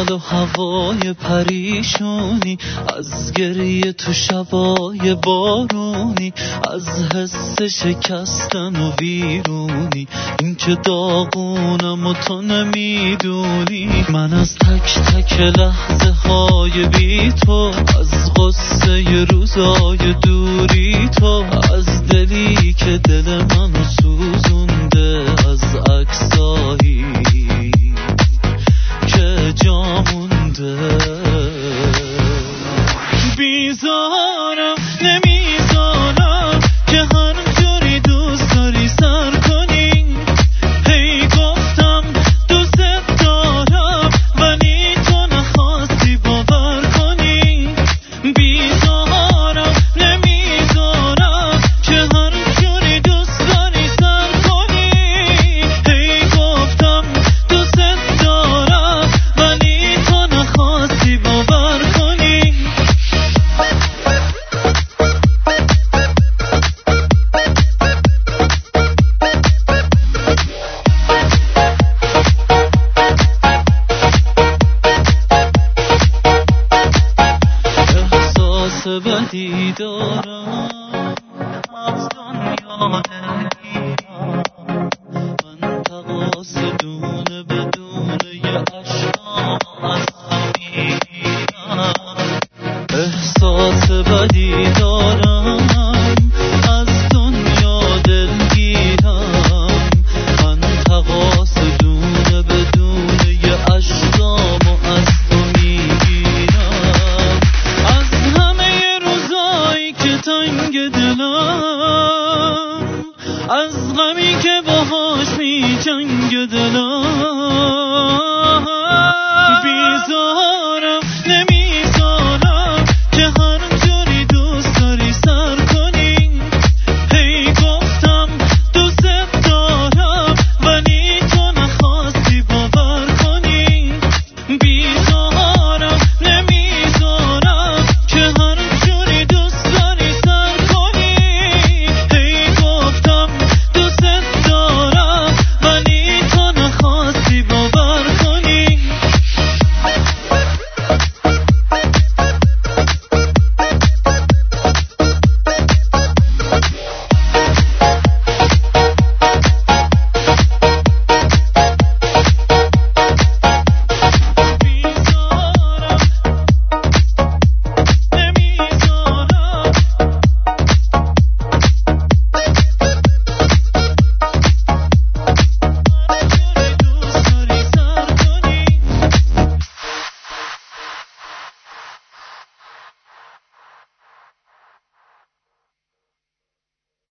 حال و هوای پریشونی، از گریه تو شبای بارونی، از حس شکستن و ویرونی، این که داغونم و تو نمیدونی. من از تک تک لحظه های بی تو، از غصه روزای دوری تو، از دلی که دل منو سوزونده، از عکسایی که جا مونده. بیزارم نمیذارم که هر جوری دوست داری سر کنی. هی گفتم دوست دارم ولی تو نخواستی باور کنی. بیزارم نمیذارم که هر جوری دوست داری سر کنی. هی گفتم دوست دارم ولی تو نخواستی باور کنی. احساس بدی دارم از دنیا دلگیرم، من تقاص دونه بدون یه عشقام از میگیرم. احساس بدی دارم از دنیا دلگیرم، من تقاص دونه بدون یه عشقام از تو میگیرم. از همه روزایی که تنگ دلم، از غمی که باهاش می جنگ دلم،